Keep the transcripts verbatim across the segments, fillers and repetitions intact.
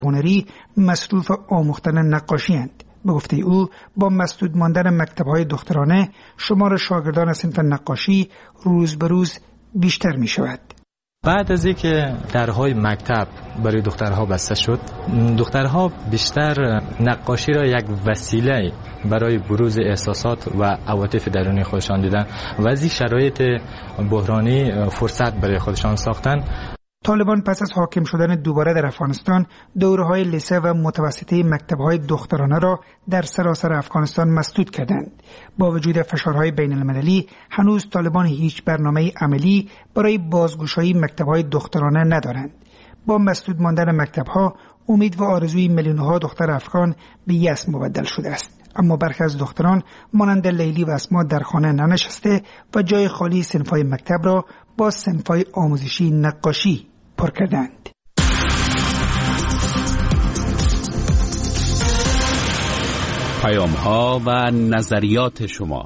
هنری مصروف آموختن نقاشی اند. به گفته او با مسدود ماندن مکتب‌های دخترانه شمار شاگردان صنف نقاشی روز به روز بیشتر می شود. بعد از اینکه درهای مکتب برای دخترها بسته شد، دخترها بیشتر نقاشی را یک وسیله برای بروز احساسات و عواطف درونی خودشان دیدن و از این شرایط بحرانی فرصت برای خودشان ساختن. طالبان پس از حاکم شدن دوباره در افغانستان دوره‌های لیسه و متوسطه مکتب‌های دخترانه را در سراسر افغانستان مسدود کردند. با وجود فشارهای بین المللی هنوز طالبان هیچ برنامه عملی برای بازگشایی مکتب‌های دخترانه ندارند. با مسدود ماندن مکتب‌ها امید و آرزوی میلیون‌ها دختر افغان به یأس مبدل شده است. اما برخی از دختران مانند لیلی و اسما در خانه ننشسته و جای خالی صنف‌های مکتب را با صنف‌های آموزشی نقاشی پر کردند. پیام‌ها و نظریات شما.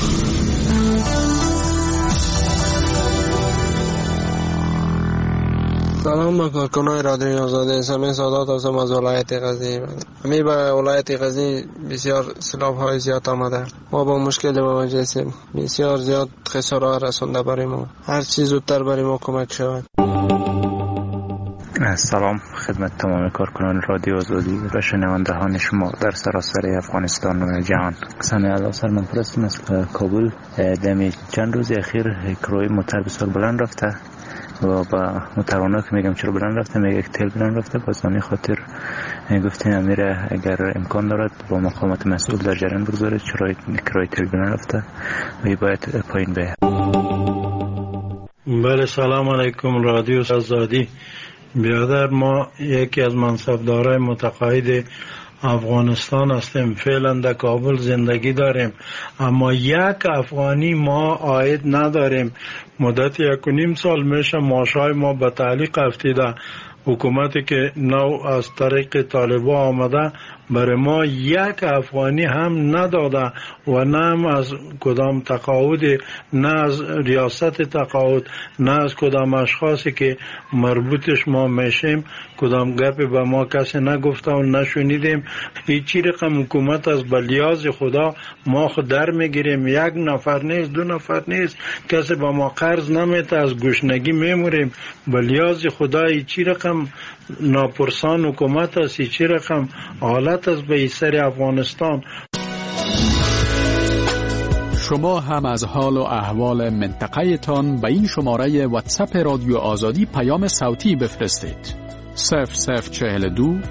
سلام با کارکنان رادیوی آزادی. سمی سادات هستم از ولایت غزنی. همی به ولایت غزنی بسیار سیلاب های زیاد آمده. ما با مشکل مواجه هستیم. بسیار زیاد خسارا رسونده برای ما. هر چیز زودتر برای ما کمک شود. سلام خدمت تمام کارکنان رادیو آزادی و شنوندگان شما در سراسر افغانستان و جهان. سمی الله سرمن پرستم از کابل. دمی چند روز اخیر کروی موتر بسیار بلند رفته و با موترانه که میگم چرا بلند رفته، میگه تیل بلند رفته. باز همین خاطر گفتیم امیره اگر امکان دارد با مقامات مسئول در جریان بگذاره چرا کرای تیل بلند رفته و باید پایین به. بله سلام علیکم رادیو آزادی. برادر ما یکی از منصبدارای متقاعد افغانستان هستیم. فعلا در کابل زندگی داریم اما یک افغانی ما عاید نداریم. مدت یک و نیم سال میشه معاشای ما به تعلیق افتیده. حکومتی که نو از طریق طالبا آمده برای ما یک افغانی هم نداده و نه هم از کدام تقاعد، نه از ریاست تقاعد، نه از کدام اشخاصی که مربوطش ما میشیم کدام گپی به ما کسی نگفته و نشنیدیم. هیچی رقم حکومت از بلیاز خدا ما خود در میگیریم. یک نفر نیست، دو نفر نیست، کسی به ما قرض نمیده، از گشنگی میموریم. بلیاز خدا هیچی رقم ناپرسان حکومت است، هیچی رقم حالت است به سر افغانستان. شما هم از حال و احوال منطقه تان به این شماره واتساپ رادیو آزادی پیام صوتی بفرستید. صفر صفر چهل و دو